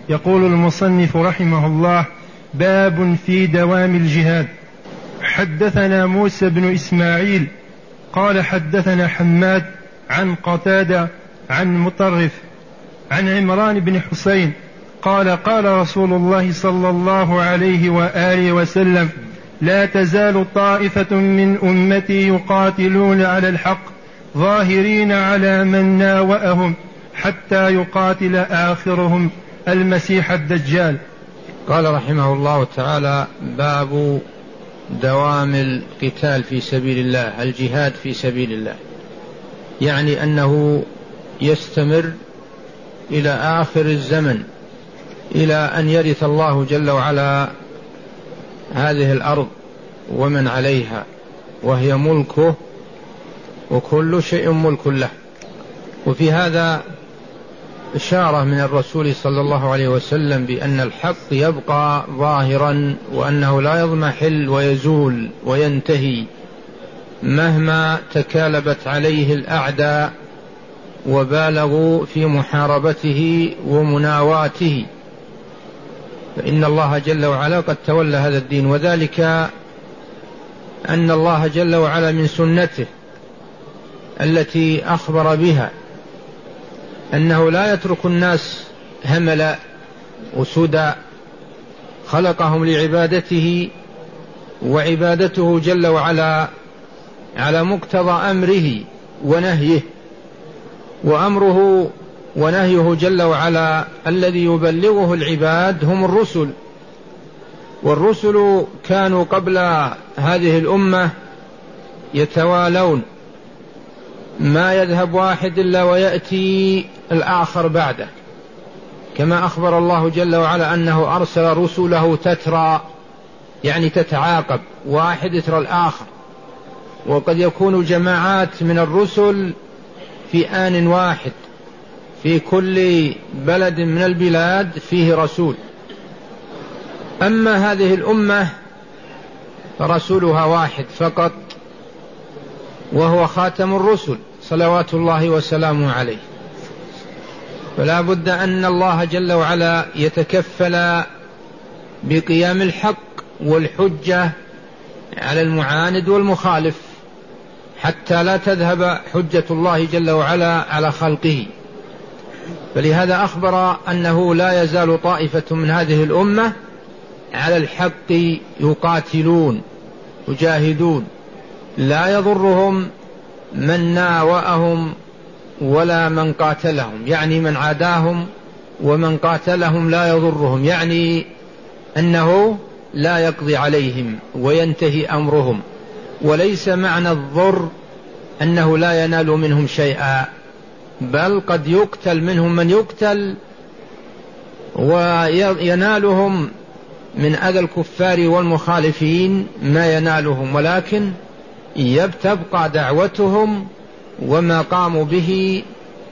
يقول المصنف رحمه الله: باب في دوام الجهاد. حدثنا موسى بن إسماعيل قال حدثنا حماد عن قتادة عن مطرف عن عمران بن حسين قال قال رسول الله صلى الله عليه وآله وسلم: لا تزال طائفة من أمتي يقاتلون على الحق ظاهرين على من ناوأهم حتى يقاتل آخرهم المسيح الدجال. قال رحمه الله تعالى: باب دوام القتال في سبيل الله، الجهاد في سبيل الله، يعني أنه يستمر إلى آخر الزمن، إلى أن يرث الله جل وعلا هذه الأرض ومن عليها، وهي ملكه وكل شيء ملك له. وفي هذا إشارة من الرسول صلى الله عليه وسلم بأن الحق يبقى ظاهرا، وأنه لا يضمحل ويزول وينتهي مهما تكالبت عليه الأعداء وبالغوا في محاربته ومناواته، فإن الله جل وعلا قد تولى هذا الدين. وذلك أن الله جل وعلا من سنته التي أخبر بها أنه لا يترك الناس هملا وسدى، خلقهم لعبادته، وعبادته جل وعلا على مقتضى أمره ونهيه، وأمره ونهيه جل وعلا الذي يبلغه العباد هم الرسل. والرسل كانوا قبل هذه الأمة يتوالون، ما يذهب واحد إلا ويأتي الآخر بعده، كما أخبر الله جل وعلا أنه أرسل رسله تترى، يعني تتعاقب، واحد يترى الآخر. وقد يكون جماعات من الرسل في آن واحد، في كل بلد من البلاد فيه رسول. أما هذه الأمة فرسولها واحد فقط، وهو خاتم الرسل صلوات الله وسلامه عليه. فلا بد أن الله جل وعلا يتكفل بقيام الحق والحجة على المعاند والمخالف، حتى لا تذهب حجة الله جل وعلا على خلقه. فلهذا أخبر أنه لا يزال طائفة من هذه الأمة على الحق يقاتلون يجاهدون، لا يضرهم من ناوأهم ولا من قاتلهم، يعني من عاداهم ومن قاتلهم لا يضرهم، يعني أنه لا يقضي عليهم وينتهي أمرهم. وليس معنى الضر أنه لا ينال منهم شيئا، بل قد يقتل منهم من يقتل وينالهم من أذى الكفار والمخالفين ما ينالهم، ولكن تبقى دعوتهم وما قاموا به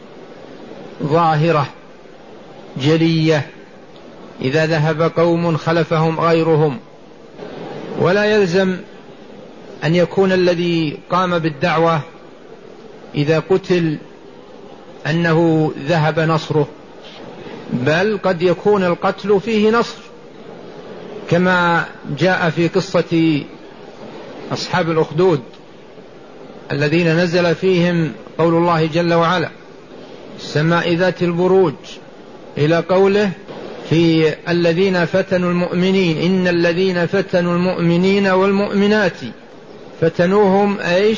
ظاهرة جلية. إذا ذهب قوم خلفهم غيرهم. ولا يلزم أن يكون الذي قام بالدعوة إذا قتل أنه ذهب نصره، بل قد يكون القتل فيه نصر، كما جاء في قصة أصحاب الأخدود الذين نزل فيهم قول الله جل وعلا: السماء ذات البروج، إلى قوله في الذين فتنوا المؤمنين: إن الذين فتنوا المؤمنين والمؤمنات فتنوهم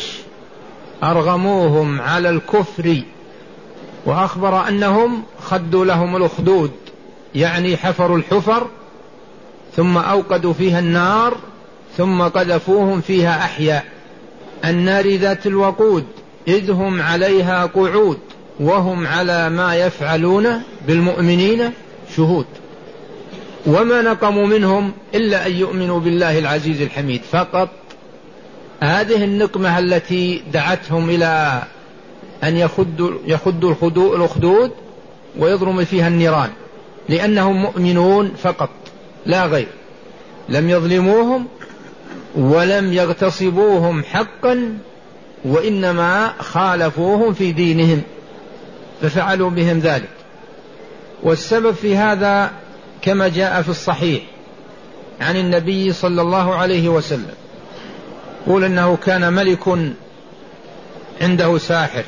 أرغموهم على الكفر. وأخبر أنهم خدوا لهم الأخدود، يعني حفروا الحفر ثم أوقدوا فيها النار ثم قذفوهم فيها أحياء. النار ذات الوقود إذ هم عليها قعود وهم على ما يفعلون بالمؤمنين شهود. وما نقموا منهم إلا أن يؤمنوا بالله العزيز الحميد فقط. هذه النقمة التي دعتهم إلى أن يخدوا الأخدود ويضرم فيها النيران، لأنهم مؤمنون فقط لا غير، لم يظلموهم ولم يغتصبوهم حقا، وإنما خالفوهم في دينهم ففعلوا بهم ذلك. والسبب في هذا كما جاء في الصحيح عن النبي صلى الله عليه وسلم يقول أنه كان ملك عنده ساحر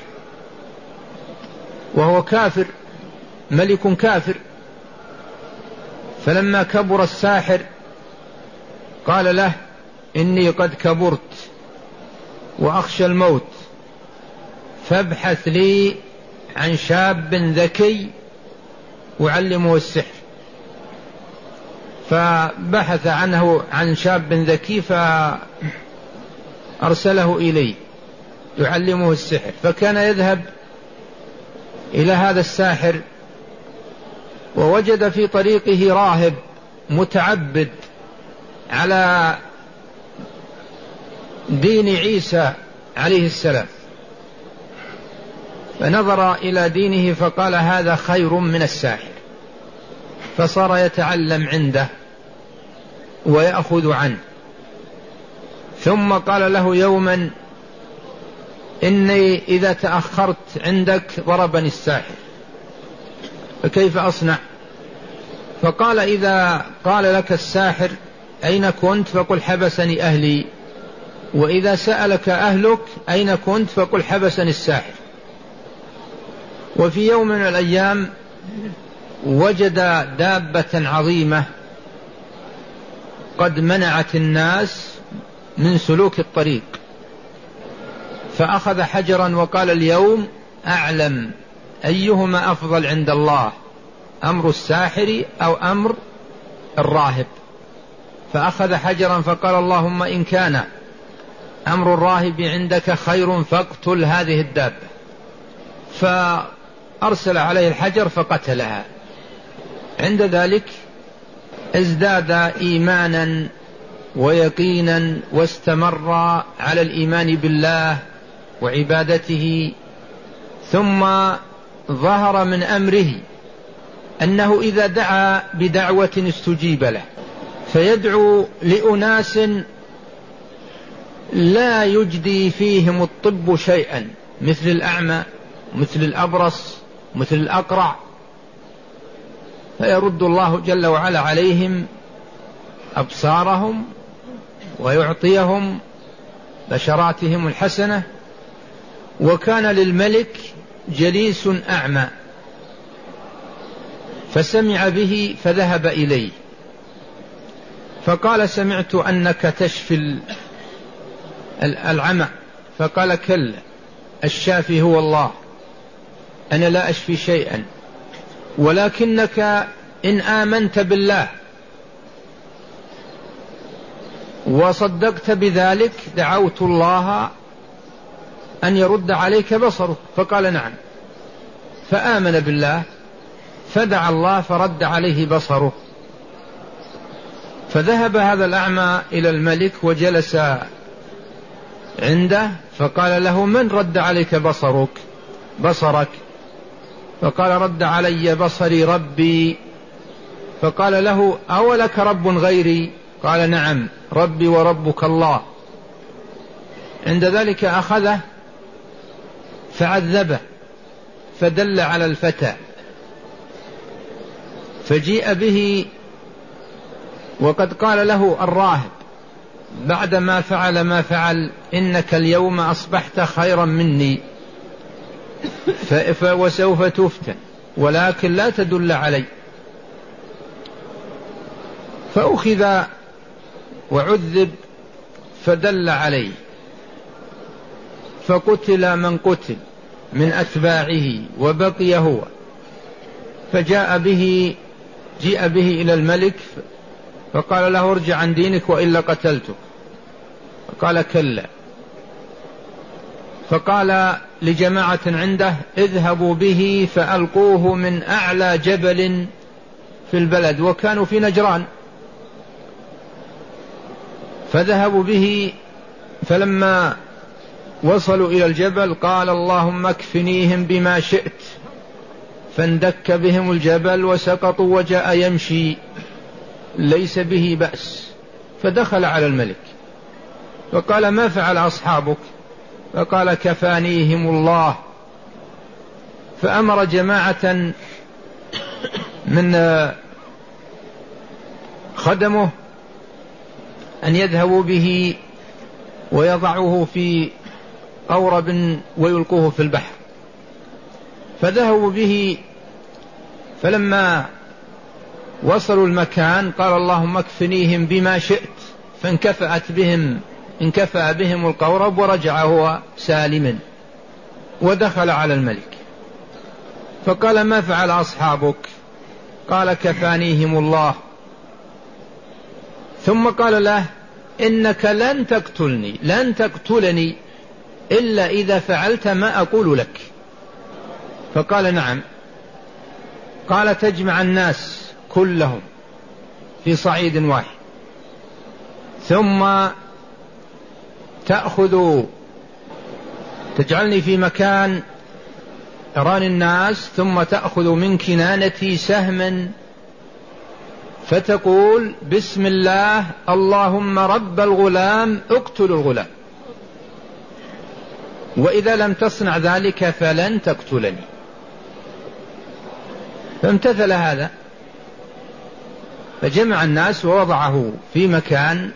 وهو كافر، ملك كافر، فلما كبر الساحر قال له: إني قد كبرت وأخشى الموت، فابحث لي عن شاب ذكي أعلمه السحر. فبحث عنه عن شاب ذكي فأرسله إليه يعلمه السحر، فكان يذهب إلى هذا الساحر ووجد في طريقه راهب متعبد على دين عيسى عليه السلام، فنظر إلى دينه فقال: هذا خير من الساحر، فصار يتعلم عنده ويأخذ عنه. ثم قال له يوما: إني إذا تأخرت عندك ضربني الساحر، فكيف أصنع؟ فقال: إذا قال لك الساحر أين كنت فقل حبسني أهلي، وإذا سألك أهلك أين كنت فقل حبسني الساحر. وفي يوم من الأيام وجد دابة عظيمة قد منعت الناس من سلوك الطريق، فأخذ حجرا وقال: اليوم أعلم أيهما أفضل عند الله، أمر الساحر أو أمر الراهب. فأخذ حجرا فقال: اللهم إن كان أمر الراهب عندك خير فاقتل هذه الدابة. فأرسل عليه الحجر فقتلها. عند ذلك ازداد إيمانا ويقينا واستمر على الإيمان بالله وعبادته. ثم ظهر من أمره أنه إذا دعا بدعوة استجيب له، فيدعو لأناس لا يجدي فيهم الطب شيئا، مثل الأعمى، مثل الأبرص، مثل الأقرع، فيرد الله جل وعلا عليهم أبصارهم ويعطيهم بشراتهم الحسنة. وكان للملك جليس أعمى فسمع به فذهب إليه فقال: سمعت أنك تشفي العمى. فقال: كلا، الشافي هو الله، أنا لا أشفي شيئا، ولكنك إن آمنت بالله وصدقت بذلك دعوت الله أن يرد عليك بصرك. فقال: نعم. فآمن بالله فدعا الله فرد عليه بصره. فذهب هذا الأعمى إلى الملك وجلس عنده، فقال له: من رد عليك بصرك؟ فقال: رد علي بصري ربي. فقال له: أولك رب غيري؟ قال: نعم، ربي وربك الله. عند ذلك أخذه فعذبه فدل على الفتى، فجيء به وقد قال له الراهب بعدما فعل ما فعل: إنك اليوم أصبحت خيرا مني وسوف تفتن، ولكن لا تدل علي. فأخذ وعذب فدل عليه، فقتل من قتل من أتباعه وبقي هو. فجيء به إلى الملك فقال له: ارجع عن دينك وإلا قتلتك. فقال: كلا. فقال لجماعة عنده: اذهبوا به فألقوه من أعلى جبل في البلد، وكانوا في نجران. فذهبوا به، فلما وصلوا إلى الجبل قال: اللهم اكفنيهم بما شئت، فاندك بهم الجبل وسقطوا وجاء يمشي ليس به بأس. فدخل على الملك فقال: ما فعل أصحابك؟ فقال: كفانيهم الله. فأمر جماعة من خدمه أن يذهبوا به ويضعوه في قورب ويلقوه في البحر، فذهبوا به، فلما وصلوا المكان قال اللهم اكفنيهم بما شئت، انكفأ بهم القورب ورجع هو سالما ودخل على الملك. فقال ما فعل أصحابك؟ قال كفانيهم الله. ثم قال له إنك لن تقتلني إلا إذا فعلت ما أقول لك. فقال نعم. قال تجمع الناس كلهم في صعيد واحد، ثم تجعلني في مكان يراني الناس، ثم تأخذ من كنانتي سهما فتقول بسم الله اللهم رب الغلام اقتل الغلام، وإذا لم تصنع ذلك فلن تقتلني. فامتثل هذا، فجمع الناس ووضعه في مكان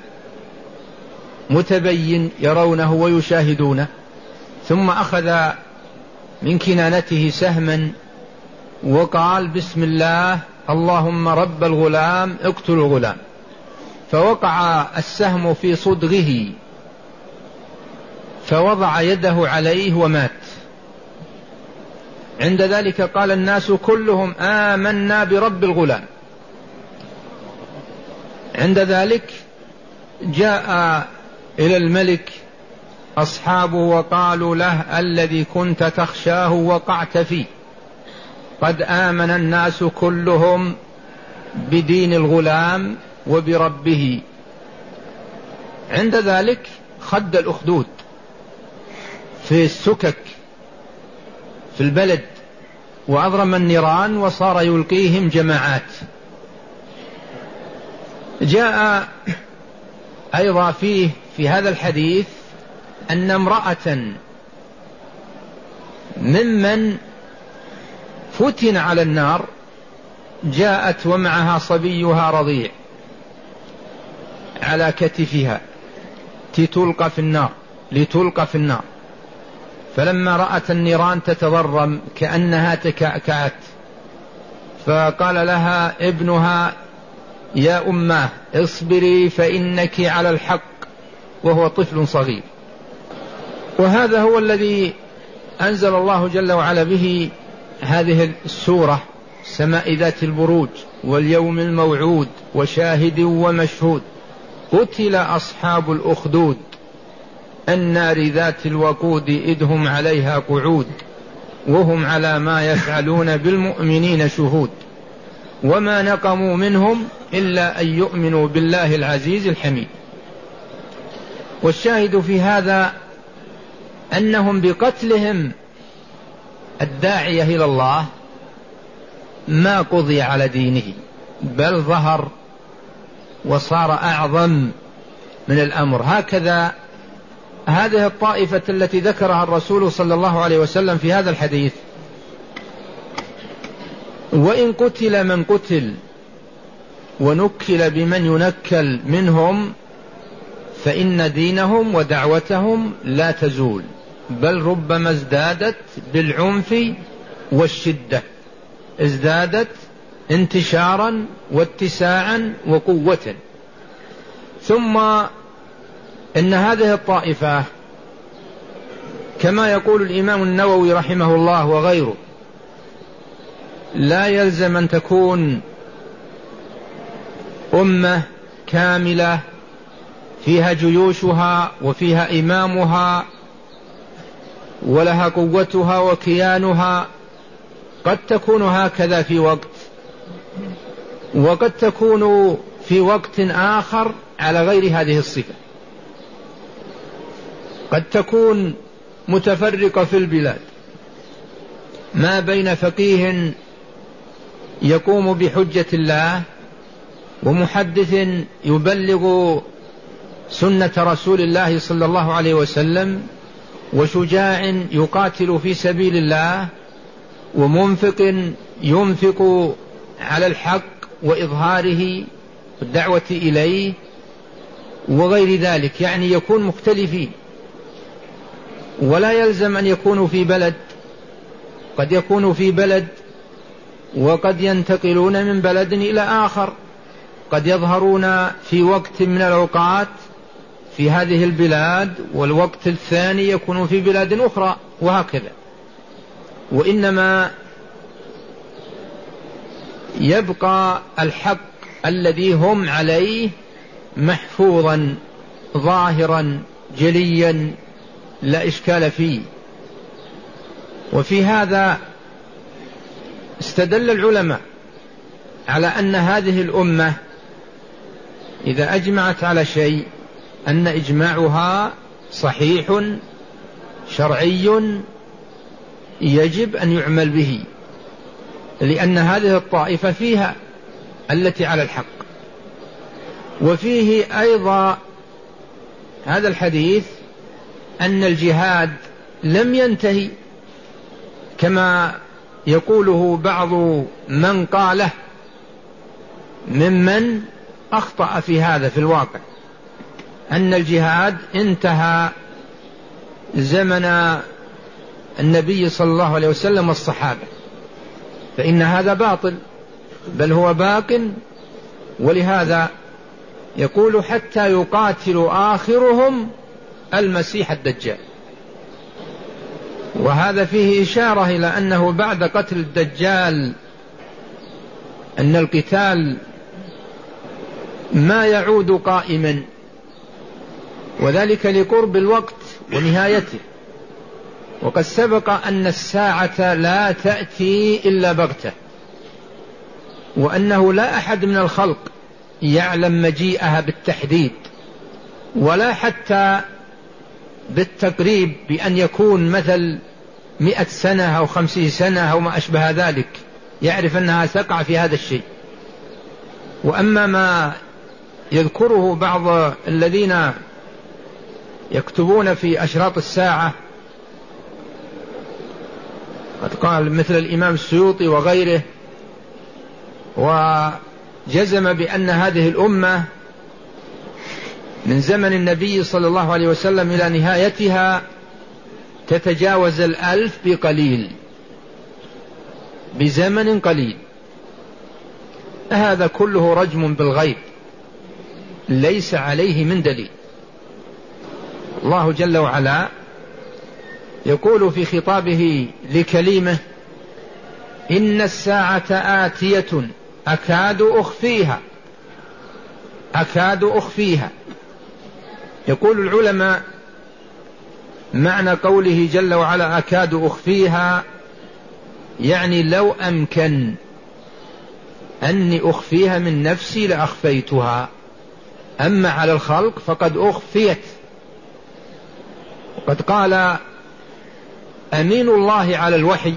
متبين يرونه ويشاهدونه، ثم أخذ من كنانته سهما وقال بسم الله اللهم رب الغلام اقتل الغلام، فوقع السهم في صدغه فوضع يده عليه ومات. عند ذلك قال الناس كلهم آمنا برب الغلام. عند ذلك جاء إلى الملك أصحابه وقالوا له الذي كنت تخشاه وقعت فيه، قد آمن الناس كلهم بدين الغلام وبربه. عند ذلك خد الأخدود في السكك في البلد وأضرم النيران وصار يلقيهم جماعات. جاء أيضا في هذا الحديث أن امرأة ممن فتن على النار جاءت ومعها صبيها رضيع على كتفها لتلقى في النار، فلما رأت النيران تتضرم كأنها تكعكعت، فقال لها ابنها يا أماه اصبري فإنك على الحق، وهو طفل صغير. وهذا هو الذي أنزل الله جل وعلا به هذه السورة، السماء ذات البروج واليوم الموعود وشاهد ومشهود، قتل أصحاب الأخدود النار ذات الوقود إذ هم عليها قعود وهم على ما يفعلون بالمؤمنين شهود وما نقموا منهم إلا أن يؤمنوا بالله العزيز الحميد. والشاهد في هذا أنهم بقتلهم الداعية إلى الله ما قضي على دينه، بل ظهر وصار أعظم من الأمر. هكذا هذه الطائفة التي ذكرها الرسول صلى الله عليه وسلم في هذا الحديث، وإن قتل من قتل ونكل بمن ينكل منهم فإن دينهم ودعوتهم لا تزول، بل ربما ازدادت بالعنف والشدة، ازدادت انتشارا واتساعا وقوة. ثم إن هذه الطائفة كما يقول الإمام النووي رحمه الله وغيره لا يلزم أن تكون أمة كاملة فيها جيوشها وفيها إمامها ولها قوتها وكيانها، قد تكون هكذا في وقت، وقد تكون في وقت آخر على غير هذه الصفة، قد تكون متفرقة في البلاد ما بين فقيه يقوم بحجة الله ومحدث يبلغ سنة رسول الله صلى الله عليه وسلم وشجاع يقاتل في سبيل الله ومنفق ينفق على الحق وإظهاره والدعوة إليه وغير ذلك، يعني يكون مختلفين، ولا يلزم أن يكونوا في بلد، قد يكونوا في بلد وقد ينتقلون من بلد إلى آخر، قد يظهرون في وقت من الأوقات في هذه البلاد والوقت الثاني يكونوا في بلاد أخرى، وهكذا. وإنما يبقى الحق الذي هم عليه محفوظا ظاهرا جليا لا إشكال فيه. وفي هذا استدل العلماء على أن هذه الأمة إذا أجمعت على شيء أن إجماعها صحيح شرعي يجب أن يعمل به، لأن هذه الطائفة فيها التي على الحق. وفيه أيضا هذا الحديث أن الجهاد لم ينتهي كما يقوله بعض من قاله ممن أخطأ في هذا في الواقع، أن الجهاد انتهى زمن النبي صلى الله عليه وسلم والصحابة، فإن هذا باطل، بل هو باق. ولهذا يقول حتى يقاتل آخرهم المسيح الدجال، وهذا فيه إشارة إلى أنه بعد قتل الدجال أن القتال ما يعود قائما، وذلك لقرب الوقت ونهايته. وقد سبق أن الساعة لا تأتي إلا بغتة، وأنه لا أحد من الخلق يعلم مجيئها بالتحديد ولا حتى بالتقريب، بأن يكون مثل 100 سنة أو 50 سنة أو ما أشبه ذلك يعرف أنها تقع في هذا الشيء. وأما ما يذكره بعض الذين يكتبون في أشراط الساعة، قد قال مثل الإمام السيوطي وغيره، وجزم بأن هذه الأمة من زمن النبي صلى الله عليه وسلم إلى نهايتها تتجاوز 1000 بقليل، بزمن قليل. هذا كله رجم بالغيب ليس عليه من دليل. الله جل وعلا يقول في خطابه لكلمه: إن الساعة آتية أكاد أخفيها. يقول العلماء معنى قوله جل وعلا أكاد أخفيها يعني لو أمكن أني أخفيها من نفسي لأخفيتها، أما على الخلق فقد أخفيت. وقد قال أمين الله على الوحي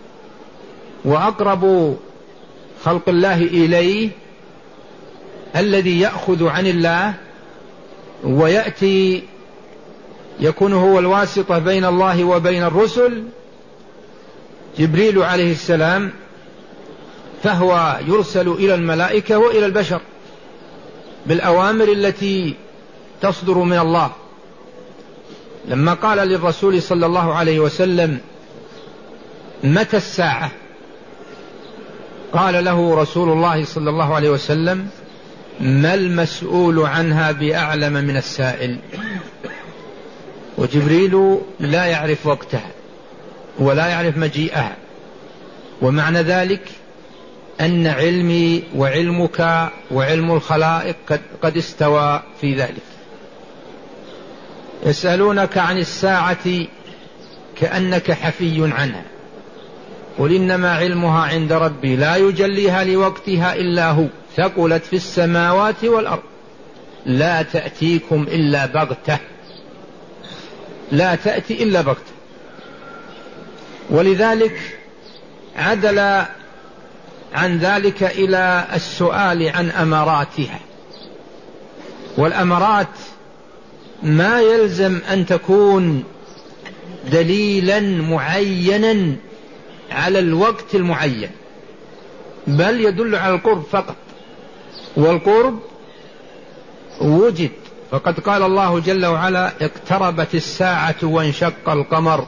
وأقرب خلق الله إليه الذي يأخذ عن الله ويأتي يكون هو الواسطة بين الله وبين الرسل، جبريل عليه السلام، فهو يرسل إلى الملائكة وإلى البشر بالأوامر التي تصدر من الله. لما قال للرسول صلى الله عليه وسلم: متى الساعة؟ قال له رسول الله صلى الله عليه وسلم: ما المسؤول عنها بأعلم من السائل. وجبريل لا يعرف وقتها ولا يعرف مجيئها، ومعنى ذلك أن علمي وعلمك وعلم الخلائق قد استوى في ذلك. يسألونك عن الساعة كأنك حفي عنها، قل إنما علمها عند ربي لا يجليها لوقتها إلا هو، ثقلت في السماوات والأرض، لا تأتيكم إلا بغتة، لا تأتي إلا بغتة. ولذلك عدل عن ذلك إلى السؤال عن أماراتها. والأمارات ما يلزم أن تكون دليلا معينا على الوقت المعين، بل يدل على القرب فقط، والقرب وجد. فقد قال الله جل وعلا: اقتربت الساعة وانشق القمر،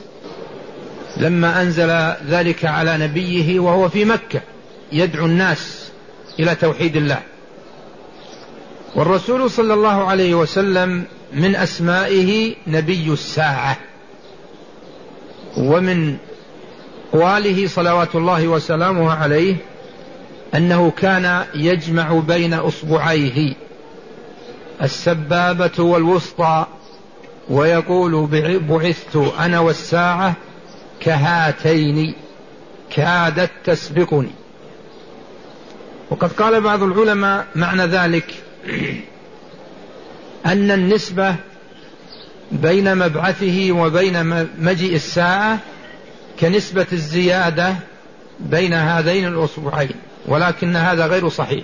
لما أنزل ذلك على نبيه وهو في مكة يدعو الناس إلى توحيد الله. والرسول صلى الله عليه وسلم من أسمائه نبي الساعة، ومن قواله صلوات الله وسلامه عليه أنه كان يجمع بين أصبعيه السبابة والوسطى ويقول: بعثت أنا والساعة كهاتين كادت تسبقني. وقد قال بعض العلماء معنى ذلك أن النسبة بين مبعثه وبين مجيء الساعة كنسبة الزيادة بين هذين الأصبعين، ولكن هذا غير صحيح،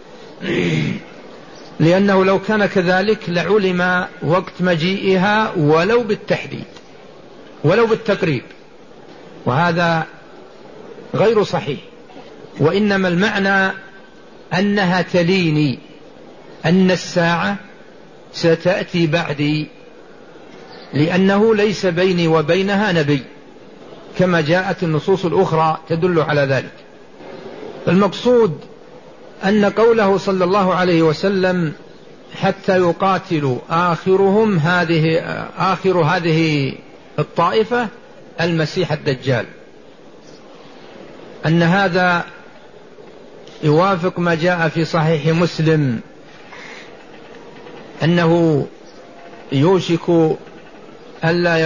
لأنه لو كان كذلك لعلم وقت مجيئها ولو بالتحديد ولو بالتقريب، وهذا غير صحيح. وإنما المعنى أنها تليني، أن الساعة ستأتي بعدي، لأنه ليس بيني وبينها نبي، كما جاءت النصوص الأخرى تدل على ذلك. المقصود أن قوله صلى الله عليه وسلم: حتى يقاتل آخر هذه الطائفة المسيح الدجال، أن هذا يوافق ما جاء في صحيح مسلم أنه يوشك ألا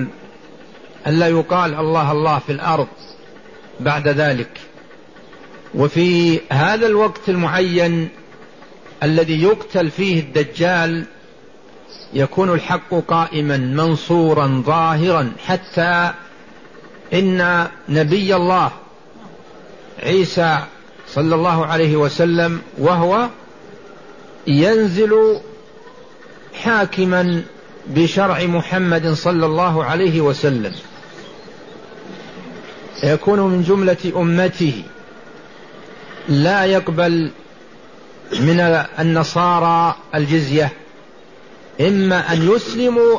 يقال الله الله في الأرض بعد ذلك. وفي هذا الوقت المعين الذي يقتل فيه الدجال يكون الحق قائما منصورا ظاهرا، حتى إن نبي الله عيسى صلى الله عليه وسلم وهو ينزل حاكما بشرع محمد صلى الله عليه وسلم، يكون من جملة أمته، لا يقبل من النصارى الجزية، إما أن يسلموا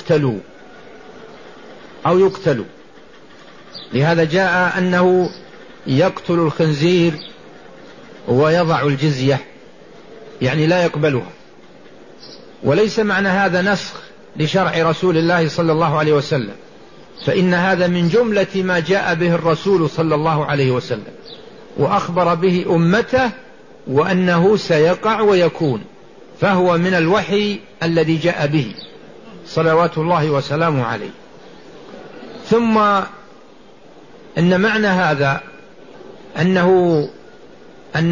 أو يقتلوا. لهذا جاء أنه يقتل الخنزير ويضع الجزية، يعني لا يقبلها. وليس معنى هذا نسخ لشرع رسول الله صلى الله عليه وسلم، فإن هذا من جملة ما جاء به الرسول صلى الله عليه وسلم وأخبر به أمته وأنه سيقع ويكون، فهو من الوحي الذي جاء به صلوات الله وسلامه عليه. ثم إن معنى هذا أن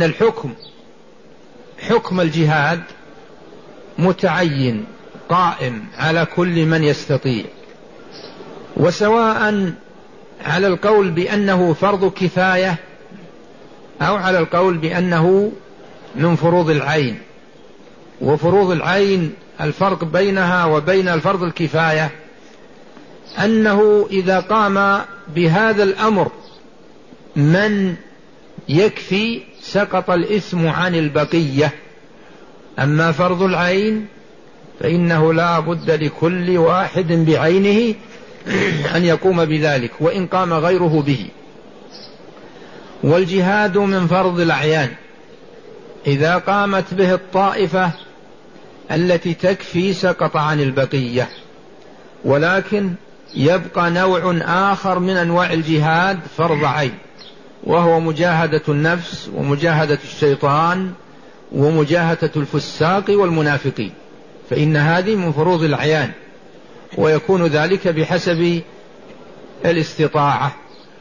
حكم الجهاد متعين قائم على كل من يستطيع، وسواء على القول بأنه فرض كفاية أو على القول بأنه من فروض العين. وفروض العين الفرق بينها وبين الفرض الكفاية أنه إذا قام بهذا الأمر من يكفي سقط الإثم عن البقية. أما فرض العين فإنه لا بد لكل واحد بعينه أن يقوم بذلك وإن قام غيره به. والجهاد من فرض الأعيان، إذا قامت به الطائفة التي تكفي سقط عن البقية. ولكن يبقى نوع آخر من أنواع الجهاد فرض عين، وهو مجاهدة النفس ومجاهدة الشيطان ومجاهدة الفساق والمنافقين، فإن هذه من فروض الأعيان، ويكون ذلك بحسب الاستطاعة.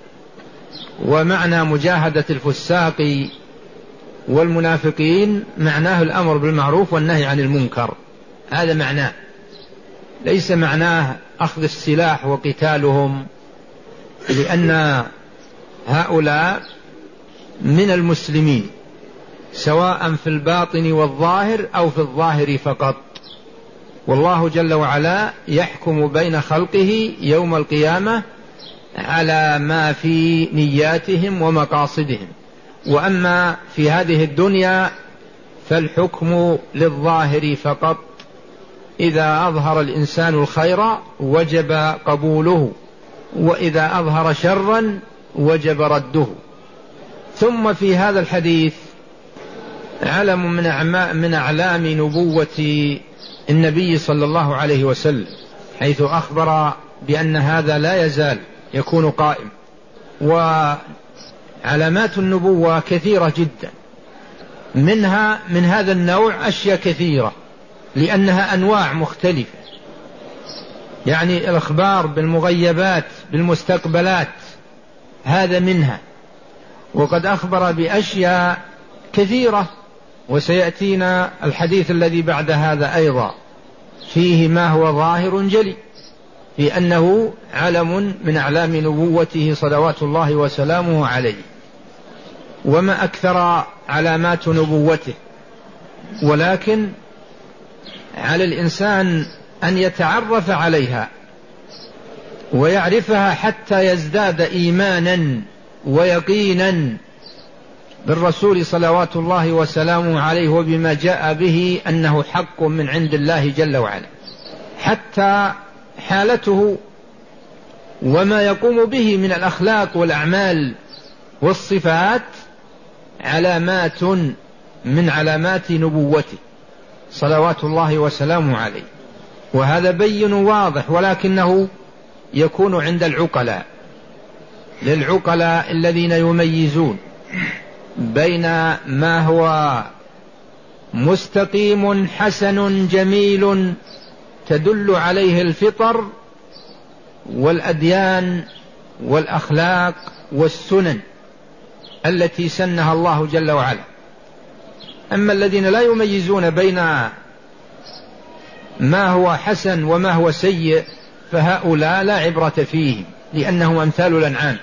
ومعنى مجاهدة الفساق والمنافقين معناه الأمر بالمعروف والنهي عن المنكر، هذا معناه، ليس معناه أخذ السلاح وقتالهم، لأن هؤلاء من المسلمين سواء في الباطن والظاهر أو في الظاهر فقط. والله جل وعلا يحكم بين خلقه يوم القيامة على ما في نياتهم ومقاصدهم. وأما في هذه الدنيا فالحكم للظاهر فقط، إذا أظهر الإنسان الخير وجب قبوله، وإذا أظهر شرا وجب رده. ثم في هذا الحديث علم من أعلام نبوة النبي صلى الله عليه وسلم، حيث أخبر بأن هذا لا يزال يكون قائم. وعلامات النبوة كثيرة جدا، منها من هذا النوع أشياء كثيرة لأنها أنواع مختلفة، يعني الإخبار بالمغيبات بالمستقبلات هذا منها، وقد أخبر بأشياء كثيرة، وسيأتينا الحديث الذي بعد هذا أيضا فيه ما هو ظاهر جلي في أنه علم من أعلام نبوته صلوات الله وسلامه عليه. وما أكثر علامات نبوته، ولكن على الإنسان أن يتعرف عليها ويعرفها حتى يزداد إيمانا ويقينا بالرسول صلوات الله وسلامه عليه وبما جاء به أنه حق من عند الله جل وعلا، حتى حالته وما يقوم به من الأخلاق والأعمال والصفات علامات من علامات نبوته صلوات الله وسلامه عليه. وهذا بين واضح، ولكنه يكون عند العقلاء، للعقلاء الذين يميزون بين ما هو مستقيم حسن جميل تدل عليه الفطر والأديان والأخلاق والسنن التي سنها الله جل وعلا. أما الذين لا يميزون بين ما هو حسن وما هو سيء فهؤلاء لا عبرة فيهم، لأنهم أمثال الأنعام.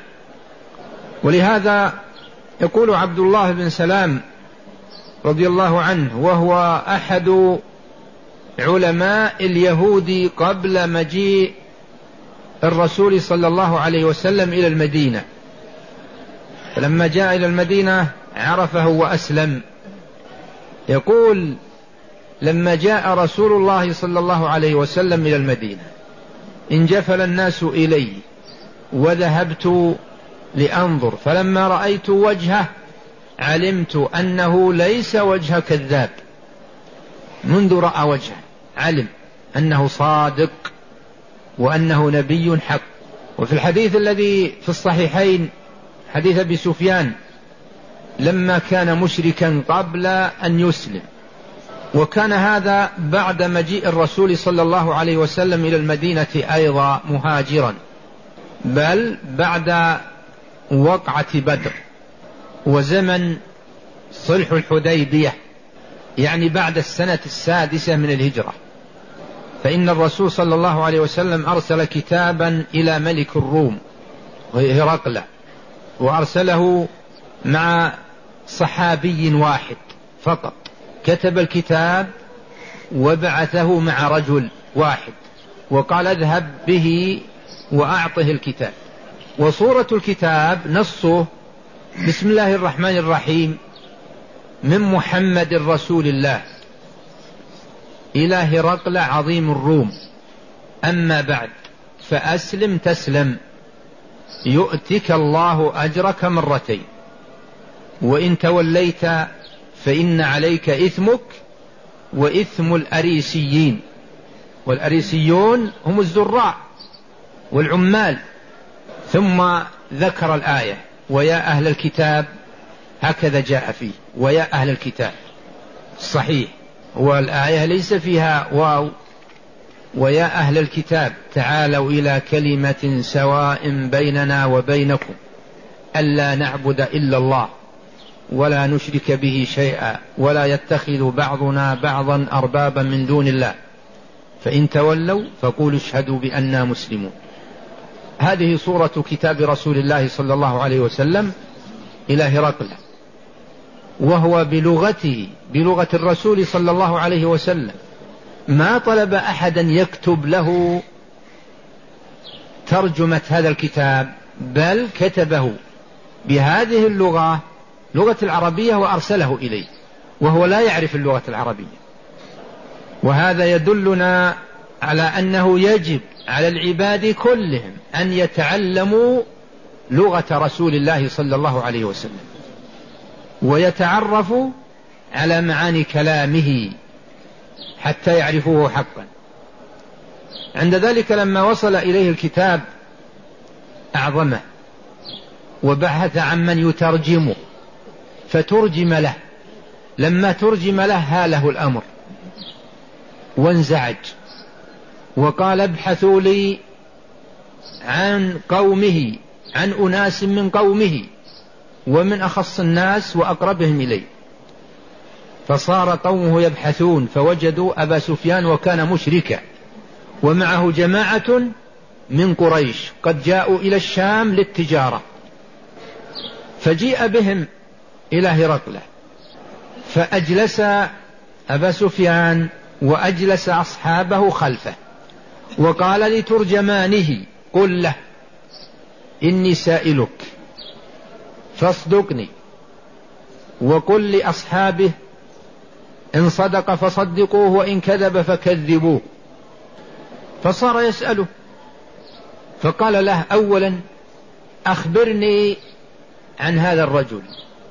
ولهذا يقول عبد الله بن سلام رضي الله عنه، وهو أحد علماء اليهود قبل مجيء الرسول صلى الله عليه وسلم إلى المدينة، فلما جاء إلى المدينة عرفه وأسلم. يقول: لما جاء رسول الله صلى الله عليه وسلم إلى المدينة انجفل الناس إليه وذهبت لأنظر، فلما رأيت وجهه علمت أنه ليس وجه كذاب. منذ رأى وجهه علم أنه صادق وأنه نبي حق. وفي الحديث الذي في الصحيحين حديث أبي سفيان لما كان مشركا قبل أن يسلم، وكان هذا بعد مجيء الرسول صلى الله عليه وسلم إلى المدينة أيضا مهاجرا، بل بعد وقعة بدر وزمن صلح الحديبية، يعني بعد السنة 6 من الهجرة. فإن الرسول صلى الله عليه وسلم أرسل كتابا إلى ملك الروم هرقل، وأرسله مع صحابي واحد فقط، كتب الكتاب وبعثه مع رجل واحد وقال: اذهب به وأعطه الكتاب. وصورة الكتاب نصه: بسم الله الرحمن الرحيم، من محمد رسول الله إلى هرقل عظيم الروم، أما بعد فأسلم تسلم يؤتك الله أجرك مرتين، وإن توليت فإن عليك إثمك وإثم الأريسيين. والأريسيون هم الزراع والعمال. ثم ذكر الآية: ويا أهل الكتاب، هكذا جاء فيه ويا أهل الكتاب صحيح، والآية ليس فيها واو. ويا أهل الكتاب تعالوا إلى كلمة سواء بيننا وبينكم ألا نعبد إلا الله ولا نشرك به شيئا ولا يتخذ بعضنا بعضا أربابا من دون الله فإن تولوا فقولوا اشهدوا بأننا مسلمون. هذه صورة كتاب رسول الله صلى الله عليه وسلم إلى هرقل، وهو بلغته بلغة الرسول صلى الله عليه وسلم، ما طلب أحدا يكتب له ترجمة هذا الكتاب، بل كتبه بهذه اللغة لغة العربية وأرسله إليه. وهو لا يعرف اللغة العربية. وهذا يدلنا على أنه يجب على العباد كلهم أن يتعلموا لغة رسول الله صلى الله عليه وسلم ويتعرفوا على معاني كلامه حتى يعرفوه حقا. عند ذلك لما وصل إليه الكتاب أعظمه وبحث عن من يترجمه فترجم له. لما ترجم له هاله الأمر وانزعج وقال ابحثوا لي عن قومه، عن أناس من قومه ومن أخص الناس وأقربهم إليه. فصار قومه يبحثون فوجدوا أبا سفيان وكان مشركا ومعه جماعة من قريش قد جاءوا إلى الشام للتجارة، فجيء بهم إلى هرقل فأجلس أبا سفيان وأجلس أصحابه خلفه وقال لترجمانه قل له إني سائلك فاصدقني وقل لأصحابه إن صدق فصدقوه وإن كذب فكذبوه. فصار يسأله فقال له أولا أخبرني عن هذا الرجل،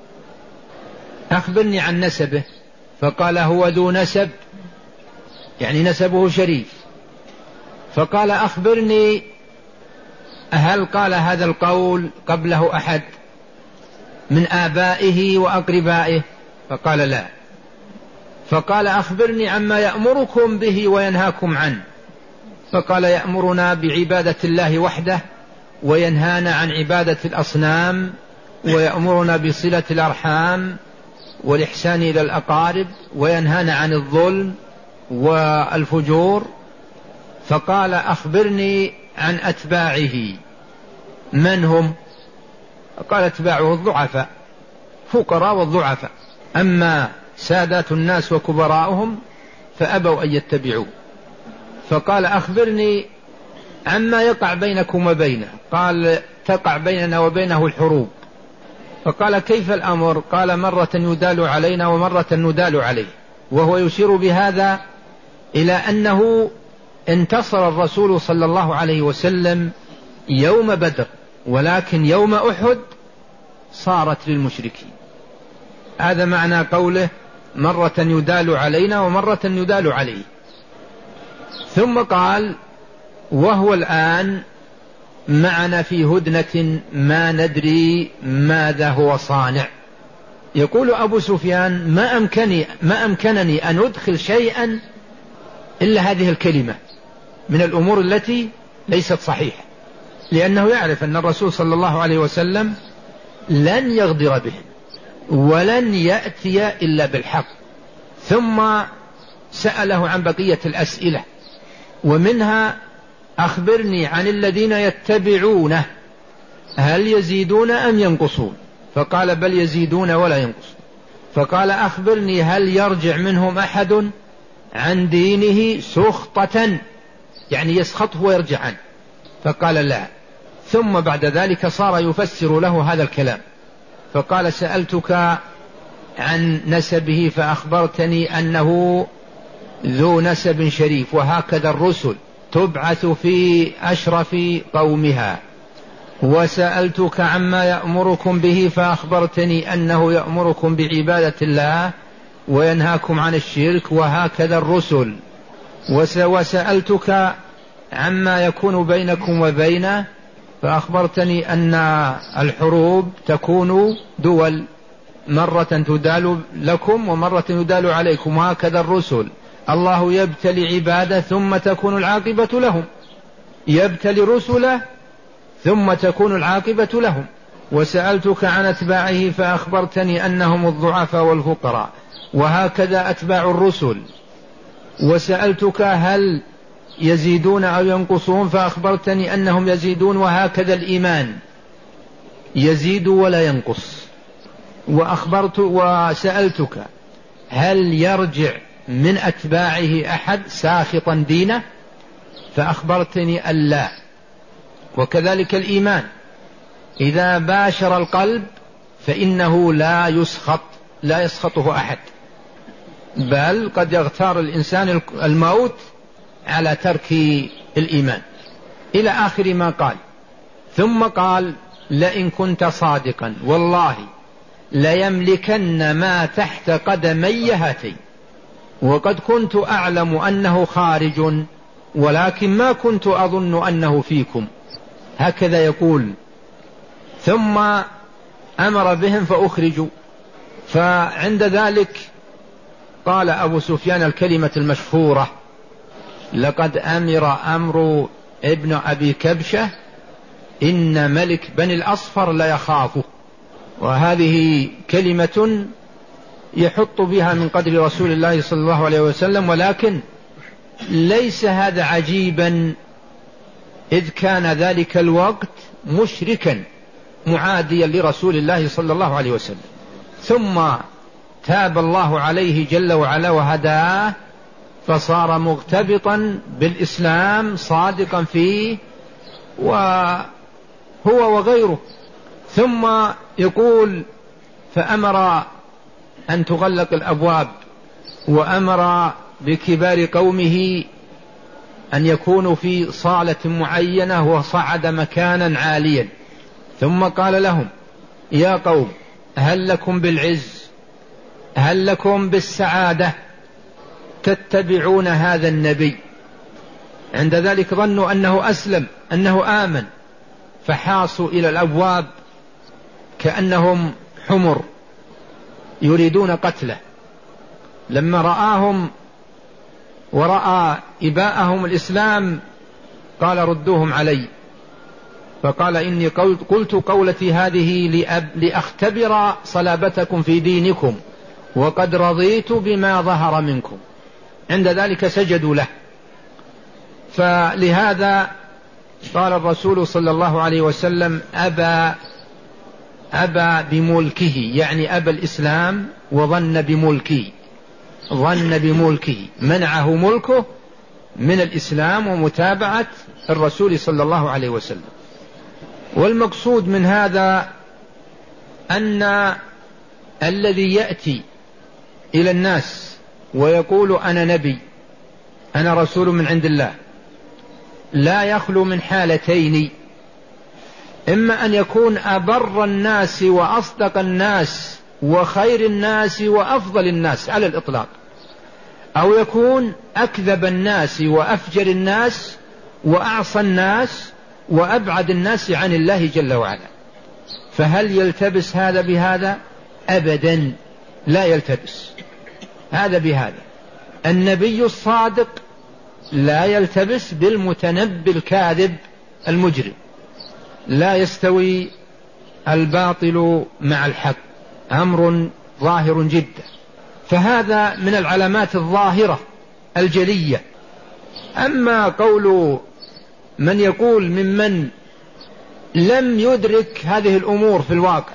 أخبرني عن نسبه. فقال هو ذو نسب يعني نسبه شريف. فقال أخبرني هل قال هذا القول قبله أحد من آبائه وأقربائه؟ فقال لا. فقال أخبرني عما يأمركم به وينهاكم عنه. فقال يأمرنا بعبادة الله وحده وينهانا عن عبادة الأصنام ويأمرنا بصلة الأرحام والإحسان إلى الأقارب وينهانا عن الظلم والفجور. فقال أخبرني عن أتباعه من هم؟ قال أتباعه الضعفاء، فقراء والضعفاء، أما سادات الناس وكبراءهم فأبوا أن يتبعوا. فقال أخبرني عما يقع بينكم وبينه. قال تقع بيننا وبينه الحروب. فقال كيف الأمر؟ قال مرة يدال علينا ومرة ندال عليه. وهو يشير بهذا إلى أنه انتصر الرسول صلى الله عليه وسلم يوم بدر، ولكن يوم أحد صارت للمشركين. هذا معنى قوله مرة يدال علينا ومرة يدال عليه. ثم قال وهو الآن معنا في هدنة ما ندري ماذا هو صانع. يقول أبو سفيان ما أمكنني أن أدخل شيئا إلا هذه الكلمة من الأمور التي ليست صحيحة، لأنه يعرف أن الرسول صلى الله عليه وسلم لن يغدر بهم ولن يأتي إلا بالحق. ثم سأله عن بقية الأسئلة ومنها أخبرني عن الذين يتبعونه هل يزيدون أم ينقصون؟ فقال بل يزيدون ولا ينقصون. فقال أخبرني هل يرجع منهم أحد عن دينه سخطة يعني يسخطه ويرجع عنه؟ فقال لا. ثم بعد ذلك صار يفسر له هذا الكلام. فقال سألتك عن نسبه فأخبرتني أنه ذو نسب شريف، وهكذا الرسل تبعث في أشرف قومها. وسألتك عما يأمركم به فأخبرتني أنه يأمركم بعبادة الله وينهاكم عن الشرك، وهكذا الرسل. وسألتك عما يكون بينكم وبينه فأخبرتني أن الحروب تكون دول، مرة تدال لكم ومرة يدال عليكم، وهكذا الرسل. الله يبتلي عباده ثم تكون العاقبة لهم، يبتلي رسله ثم تكون العاقبة لهم. وسألتك عن أتباعه فأخبرتني أنهم الضعفاء والفقراء، وهكذا أتباع الرسل. وسألتك هل يزيدون أو ينقصون فأخبرتني أنهم يزيدون، وهكذا الإيمان يزيد ولا ينقص. وسألتك هل يرجع من أتباعه أحد ساخطا دينه فأخبرتني ألا. وكذلك الإيمان إذا باشر القلب فإنه لا يسخطه أحد، بل قد يغتار الإنسان الموت على ترك الإيمان، إلى آخر ما قال. ثم قال: لئن كنت صادقا والله ليملكن ما تحت قدمي هاتين، وقد كنت أعلم أنه خارج ولكن ما كنت أظن أنه فيكم. هكذا يقول. ثم أمر بهم فأخرجوا. فعند ذلك قال أبو سفيان الكلمة المشهورة: لقد أمر ابن أبي كبشة إن ملك بني الأصفر لا يخافه. وهذه كلمة يحط بها من قدر رسول الله صلى الله عليه وسلم، ولكن ليس هذا عجيبا إذ كان ذلك الوقت مشركا معاديا لرسول الله صلى الله عليه وسلم. ثم تاب الله عليه جل وعلا وهداه فصار مغتبطا بالإسلام صادقا فيه وهو وغيره. ثم يقول: فأمر أن تغلق الأبواب، وأمر بكبار قومه أن يكونوا في صالة معينة، وصعد مكانا عاليا. ثم قال لهم: يا قوم، هل لكم بالعز، هل لكم بالسعادة تتبعون هذا النبي؟ عند ذلك ظنوا أنه أسلم، أنه آمن، فحاصوا إلى الأبواب كأنهم حمر يريدون قتله. لما رآهم ورأى إباءهم الإسلام قال: ردوهم علي. فقال: إني قلت قولتي هذه لأختبر صلابتكم في دينكم، وقد رضيت بما ظهر منكم. عند ذلك سجدوا له. فلهذا قال الرسول صلى الله عليه وسلم: أبى بملكه، يعني أبى الإسلام وظن بملكه، ظن بملكه، منعه ملكه من الإسلام ومتابعة الرسول صلى الله عليه وسلم. والمقصود من هذا أن الذي يأتي إلى الناس ويقول: أنا نبي، أنا رسول من عند الله، لا يخلو من حالتين: إما أن يكون أبر الناس وأصدق الناس وخير الناس وأفضل الناس على الإطلاق، أو يكون أكذب الناس وأفجر الناس وأعصى الناس وأبعد الناس عن الله جل وعلا. فهل يلتبس هذا بهذا؟ أبدا لا يلتبس هذا بهذا. النبي الصادق لا يلتبس بالمتنبي الكاذب المجرم. لا يستوي الباطل مع الحق، أمر ظاهر جدا. فهذا من العلامات الظاهرة الجلية. أما قول من يقول ممن لم يدرك هذه الأمور في الواقع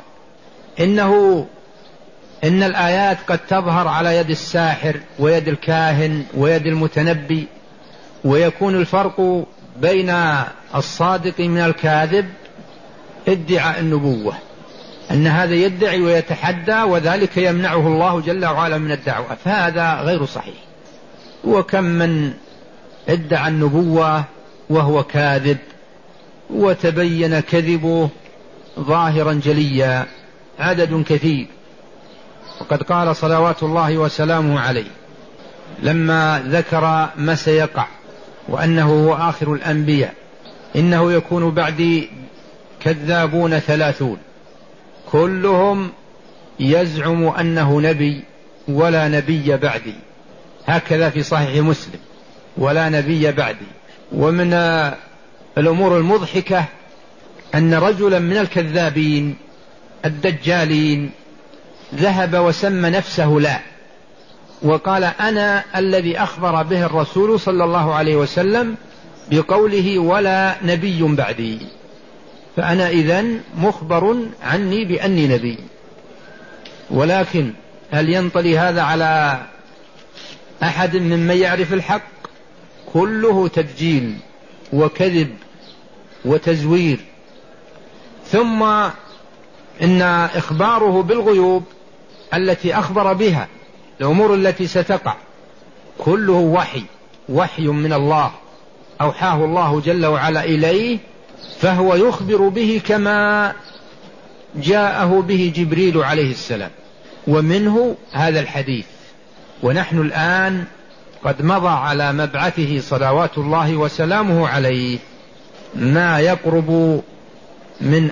إن الآيات قد تظهر على يد الساحر ويد الكاهن ويد المتنبي، ويكون الفرق بين الصادق من الكاذب ادعاء النبوة، أن هذا يدعي ويتحدى وذلك يمنعه الله جل وعلا من الدعوة، فهذا غير صحيح. وكم من ادعى النبوة وهو كاذب وتبين كذبه ظاهرا جليا، عدد كثير. وقد قال صلوات الله وسلامه عليه لما ذكر ما سيقع وأنه هو آخر الأنبياء: إنه يكون بعدي كذابون 30 كلهم يزعم أنه نبي ولا نبي بعدي. هكذا في صحيح مسلم: ولا نبي بعدي. ومن الأمور المضحكة أن رجلا من الكذابين الدجالين ذهب وسمى نفسه لا، وقال: أنا الذي أخبر به الرسول صلى الله عليه وسلم بقوله ولا نبي بعدي، فأنا إذن مخبر عني بأني نبي. ولكن هل ينطلي هذا على أحد ممن يعرف الحق؟ كله تدجيل وكذب وتزوير. ثم إن إخباره بالغيوب التي أخبر بها الأمور التي ستقع كله وحي من الله أوحاه الله جل وعلا إليه، فهو يخبر به كما جاءه به جبريل عليه السلام. ومنه هذا الحديث. ونحن الآن قد مضى على مبعثه صلوات الله وسلامه عليه ما يقرب من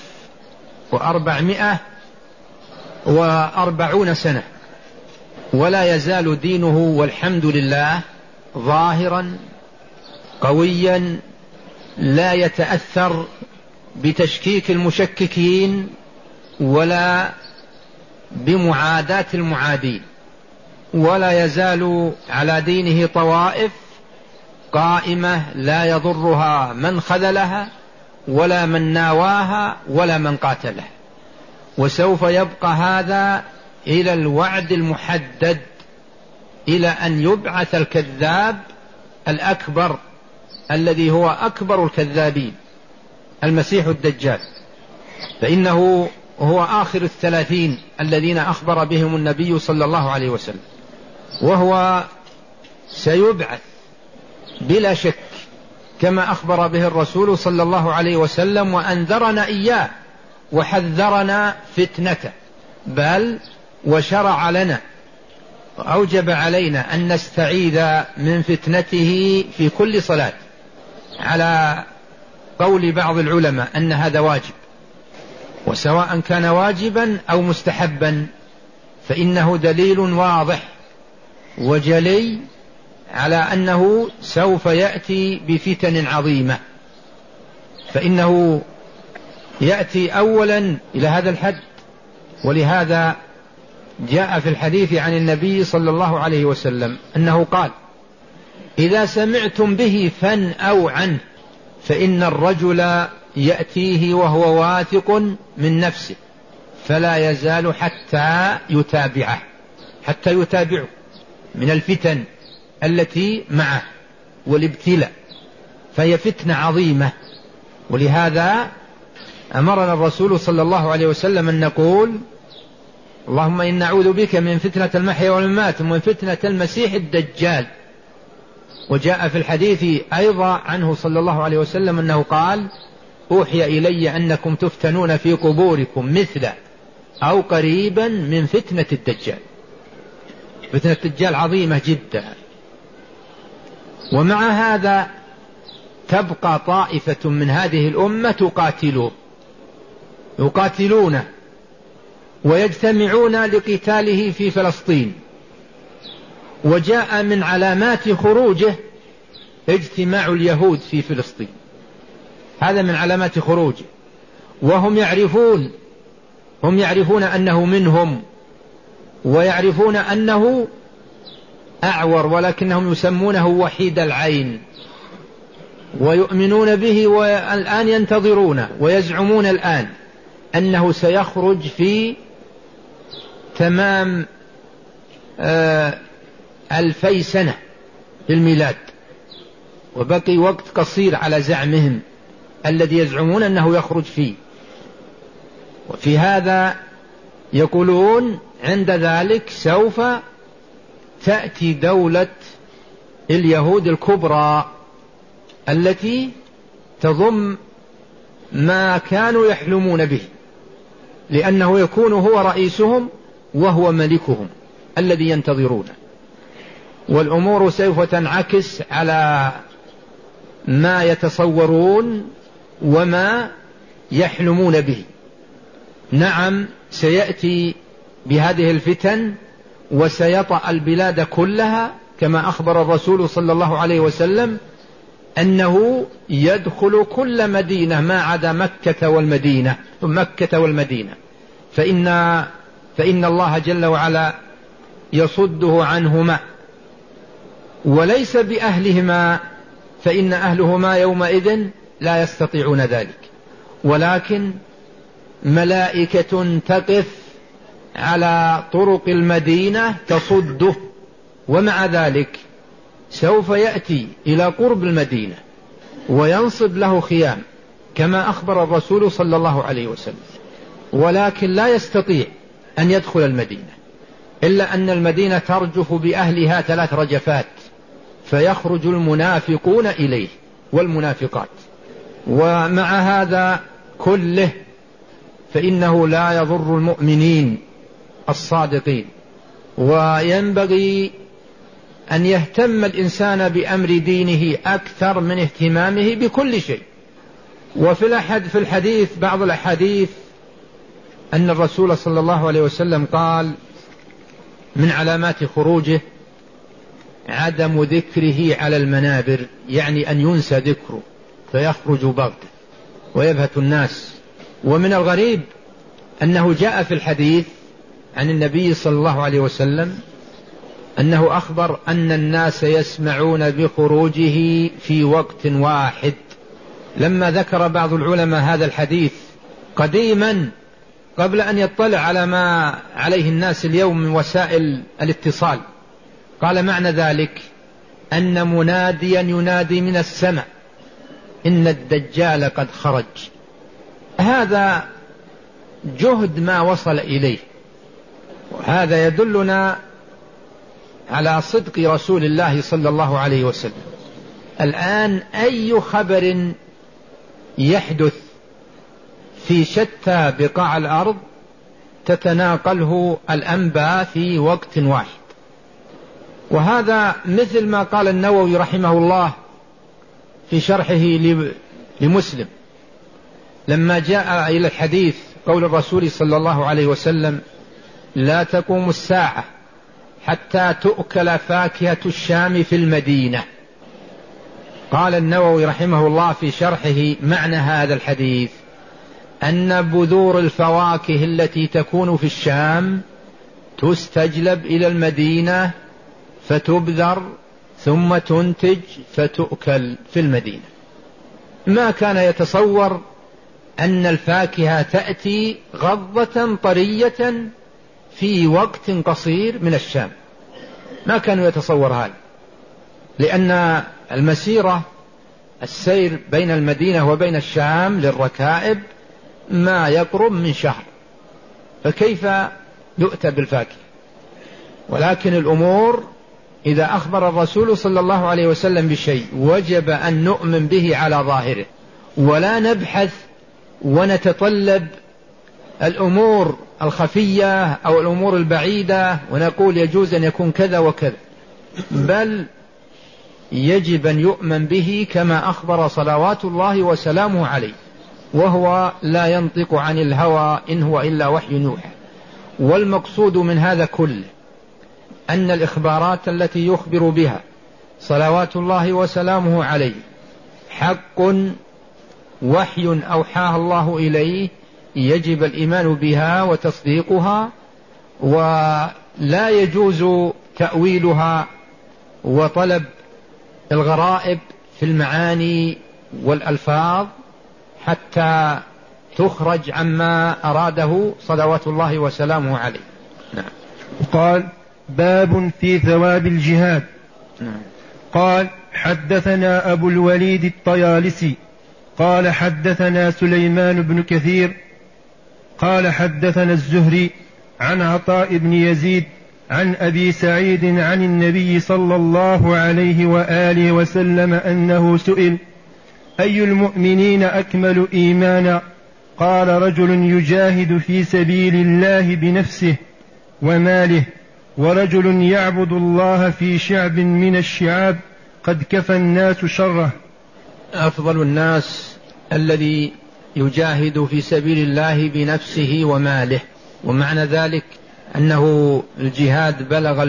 1440 سنة، ولا يزال دينه والحمد لله ظاهرا قويا، لا يتأثر بتشكيك المشككين ولا بمعاداة المعادين، ولا يزال على دينه طوائف قائمة لا يضرها من خذلها ولا من ناواها ولا من قاتلها. وسوف يبقى هذا إلى الوعد المحدد، إلى أن يبعث الكذاب الأكبر الذي هو أكبر الكذابين، المسيح الدجال، فإنه هو آخر 30 الذين أخبر بهم النبي صلى الله عليه وسلم، وهو سيبعث بلا شك كما أخبر به الرسول صلى الله عليه وسلم، وأنذرنا إياه وحذرنا فتنته، بل وشرع لنا وأوجب علينا أن نستعيذ من فتنته في كل صلاة، على قول بعض العلماء أن هذا واجب، وسواء كان واجبا أو مستحبا فإنه دليل واضح وجلي على أنه سوف يأتي بفتن عظيمة. فإنه يأتي أولا إلى هذا الحد، ولهذا جاء في الحديث عن النبي صلى الله عليه وسلم أنه قال: إذا سمعتم به فانأوا عنه، فإن الرجل يأتيه وهو واثق من نفسه فلا يزال حتى يتابعه من الفتن التي معه والابتلاء، فهي فتنة عظيمة. ولهذا أمرنا الرسول صلى الله عليه وسلم أن نقول: اللهم إنا نعوذ بك من فتنة المحيا والممات ومن فتنة المسيح الدجال. وجاء في الحديث أيضا عنه صلى الله عليه وسلم أنه قال: أوحي إلي أنكم تفتنون في قبوركم مثل أو قريبا من فتنة الدجال. فتنة الدجال عظيمة جدا. ومع هذا تبقى طائفة من هذه الأمة يقاتلونه ويجتمعون لقتاله في فلسطين. وجاء من علامات خروجه اجتماع اليهود في فلسطين، هذا من علامات خروجه. وهم يعرفون أنه منهم، ويعرفون أنه أعور، ولكنهم يسمونه وحيد العين، ويؤمنون به، والآن ينتظرون ويزعمون الآن أنه سيخرج في تمام 2000 سنة للميلاد، وبقي وقت قصير على زعمهم الذي يزعمون أنه يخرج فيه. وفي هذا يقولون عند ذلك سوف تأتي دولة اليهود الكبرى التي تضم ما كانوا يحلمون به، لأنه يكون هو رئيسهم وهو ملكهم الذي ينتظرونه. والأمور سوف تنعكس على ما يتصورون وما يحلمون به. نعم، سيأتي بهذه الفتن وسيطأ البلاد كلها، كما أخبر الرسول صلى الله عليه وسلم أنه يدخل كل مدينة ما عدا مكة والمدينة، فإن الله جل وعلا يصده عنهما، وليس بأهلهما، فإن أهلهما يومئذ لا يستطيعون ذلك، ولكن ملائكة تقف على طرق المدينة تصده. ومع ذلك سوف يأتي إلى قرب المدينة وينصب له خيام كما أخبر الرسول صلى الله عليه وسلم، ولكن لا يستطيع أن يدخل المدينة، إلا أن المدينة ترجف بأهلها 3 رجفات، فيخرج المنافقون إليه والمنافقات. ومع هذا كله فإنه لا يضر المؤمنين الصادقين، وينبغي أن يهتم الإنسان بأمر دينه أكثر من اهتمامه بكل شيء. في الحديث بعض الأحاديث أن الرسول صلى الله عليه وسلم قال: من علامات خروجه عدم ذكره على المنابر، يعني أن ينسى ذكره فيخرج بغتة ويبهت الناس. ومن الغريب أنه جاء في الحديث عن النبي صلى الله عليه وسلم أنه أخبر أن الناس يسمعون بخروجه في وقت واحد. لما ذكر بعض العلماء هذا الحديث قديما قبل أن يطلع على ما عليه الناس اليوم من وسائل الاتصال، قال: معنى ذلك أن مناديا ينادي من السماء إن الدجال قد خرج. هذا جهد ما وصل إليه، وهذا يدلنا على صدق رسول الله صلى الله عليه وسلم. الآن أي خبر يحدث في شتى بقاع الأرض تتناقله الأنباء في وقت واحد. وهذا مثل ما قال النووي رحمه الله في شرحه لمسلم لما جاء إلى الحديث قول الرسول صلى الله عليه وسلم: لا تقوم الساعة حتى تؤكل فاكهة الشام في المدينة. قال النووي رحمه الله في شرحه: معنى هذا الحديث أن بذور الفواكه التي تكون في الشام تستجلب إلى المدينة فتبذر ثم تنتج فتؤكل في المدينة. ما كان يتصور أن الفاكهة تأتي غضة طرية في وقت قصير من الشام، ما كانوا يتصور هذا، لأن المسيرة السير بين المدينة وبين الشام للركائب ما يقرب من شهر، فكيف يؤتى بالفاكهة؟ ولكن الأمور إذا أخبر الرسول صلى الله عليه وسلم بشيء وجب أن نؤمن به على ظاهره، ولا نبحث ونتطلب الأمور الخفية أو الأمور البعيدة ونقول يجوز أن يكون كذا وكذا، بل يجب أن يؤمن به كما أخبر صلوات الله وسلامه عليه، وهو لا ينطق عن الهوى إن هو إلا وحي يوحى. والمقصود من هذا كله أن الإخبارات التي يخبر بها صلوات الله وسلامه عليه حق، وحي أوحاها الله إليه، يجب الإيمان بها وتصديقها، ولا يجوز تأويلها وطلب الغرائب في المعاني والألفاظ حتى تخرج عما أراده صلوات الله وسلامه عليه. نعم. قال: باب في ثواب الجهاد. نعم. قال: حدثنا أبو الوليد الطيالسي قال حدثنا سليمان بن كثير قال حدثنا الزهري عن عطاء بن يزيد عن أبي سعيد عن النبي صلى الله عليه وآله وسلم أنه سئل: أي المؤمنين أكمل إيمانا؟ قال: رجل يجاهد في سبيل الله بنفسه وماله، ورجل يعبد الله في شعب من الشعاب قد كفى الناس شره. أفضل الناس الذي يجاهد في سبيل الله بنفسه وماله، ومعنى ذلك أنه الجهاد بلغ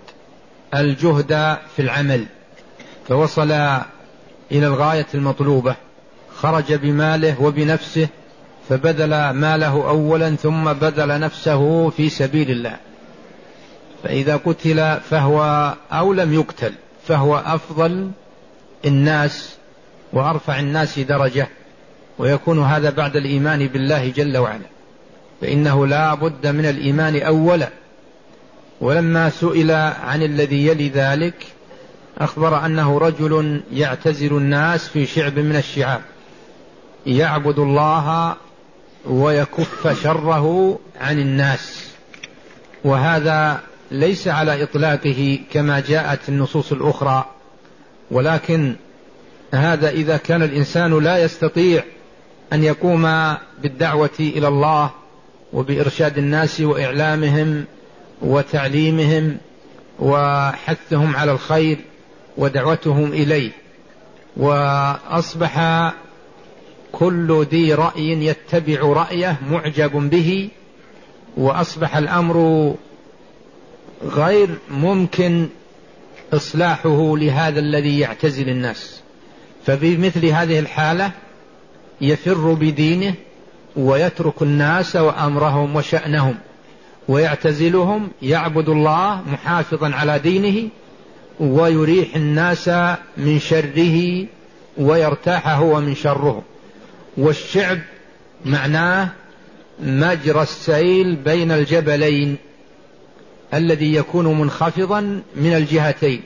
الجهد في العمل فوصل إلى الغاية المطلوبة، خرج بماله وبنفسه، فبذل ماله أولا ثم بذل نفسه في سبيل الله، فإذا قتل فهو أو لم يقتل فهو أفضل الناس وأرفع الناس درجة، ويكون هذا بعد الإيمان بالله جل وعلا، فإنه لا بد من الإيمان أولا. ولما سئل عن الذي يلي ذلك أخبر أنه رجل يعتزل الناس في شعب من الشعاب يعبد الله ويكف شره عن الناس، وهذا ليس على إطلاقه كما جاءت النصوص الأخرى، ولكن هذا إذا كان الإنسان لا يستطيع أن يقوم بالدعوة إلى الله وبإرشاد الناس وإعلامهم وتعليمهم وحثهم على الخير ودعوتهم إليه، وأصبح كل ذي رأي يتبع رأيه معجب به، وأصبح الأمر غير ممكن إصلاحه لهذا الذي يعتزل الناس. ففي مثل هذه الحالة يفر بدينه ويترك الناس وأمرهم وشأنهم ويعتزلهم، يعبد الله محافظا على دينه ويريح الناس من شره ويرتاح هو من شرهم. والشعب معناه مجرى السيل بين الجبلين الذي يكون منخفضا من الجهتين،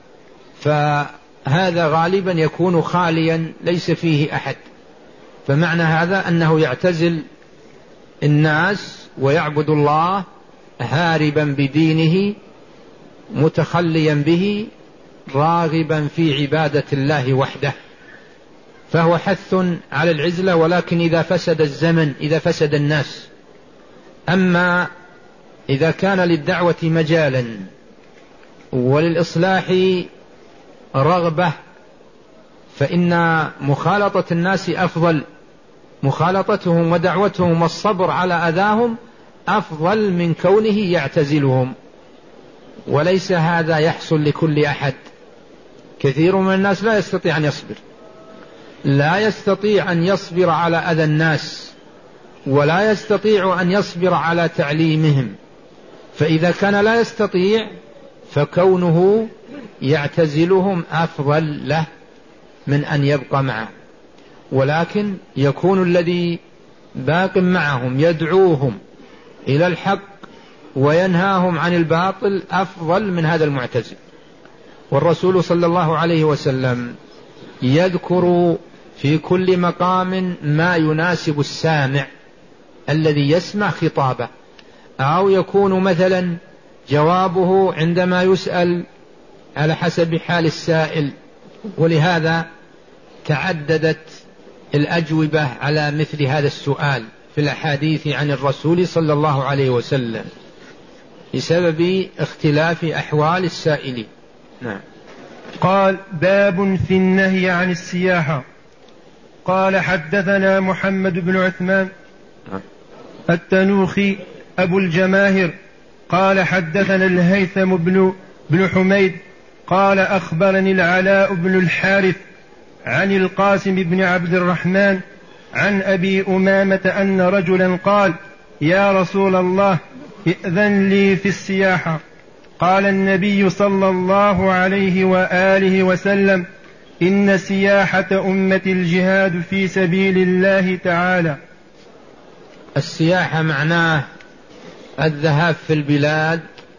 فهذا غالبا يكون خاليا ليس فيه أحد. فمعنى هذا أنه يعتزل الناس ويعبد الله هاربا بدينه متخليا به راغبا في عبادة الله وحده. فهو حث على العزلة، ولكن إذا فسد الزمن، إذا فسد الناس. أما إذا كان للدعوة مجالا وللإصلاح رغبة فإن مخالطة الناس أفضل، مخالطتهم ودعوتهم والصبر على أذاهم أفضل من كونه يعتزلهم. وليس هذا يحصل لكل أحد، كثير من الناس لا يستطيع أن يصبر، لا يستطيع أن يصبر على أذى الناس، ولا يستطيع أن يصبر على تعليمهم. فإذا كان لا يستطيع فكونه يعتزلهم أفضل له من أن يبقى معهم. ولكن يكون الذي باق معهم يدعوهم إلى الحق وينهاهم عن الباطل أفضل من هذا المعتزل. والرسول صلى الله عليه وسلم يذكر في كل مقام ما يناسب السامع الذي يسمع خطابه، أو يكون مثلا جوابه عندما يسأل على حسب حال السائل. ولهذا تعددت الأجوبة على مثل هذا السؤال في الأحاديث عن الرسول صلى الله عليه وسلم بسبب اختلاف أحوال السائلين. نعم. قال: باب في النهي عن السياحة. قال: حدثنا محمد بن عثمان التنوخي أبو الجماهر قال: حدثنا الهيثم بن حميد قال: أخبرني العلاء بن الحارث عن القاسم بن عبد الرحمن عن أبي أمامة أن رجلا قال: يا رسول الله، ائذن لي في السياحة. قال النبي صلى الله عليه وآله وسلم: إن سياحة أمة الجهاد في سبيل الله تعالى. السياحة معناه الذهاب في البلاد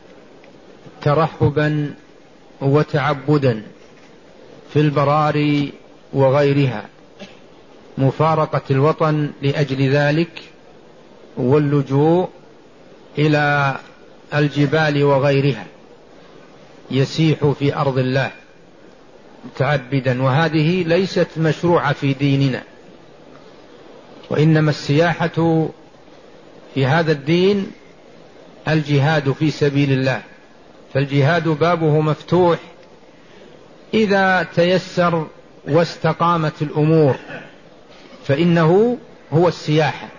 ترحبا وتعبدا في البراري وغيرها، مفارقة الوطن لأجل ذلك، واللجوء إلى الجبال وغيرها، يسيح في أرض الله متعبدا. وهذه ليست مشروعة في ديننا، وإنما السياحة في هذا الدين الجهاد في سبيل الله. فالجهاد بابه مفتوح إذا تيسر واستقامت الأمور، فإنه هو السياحة.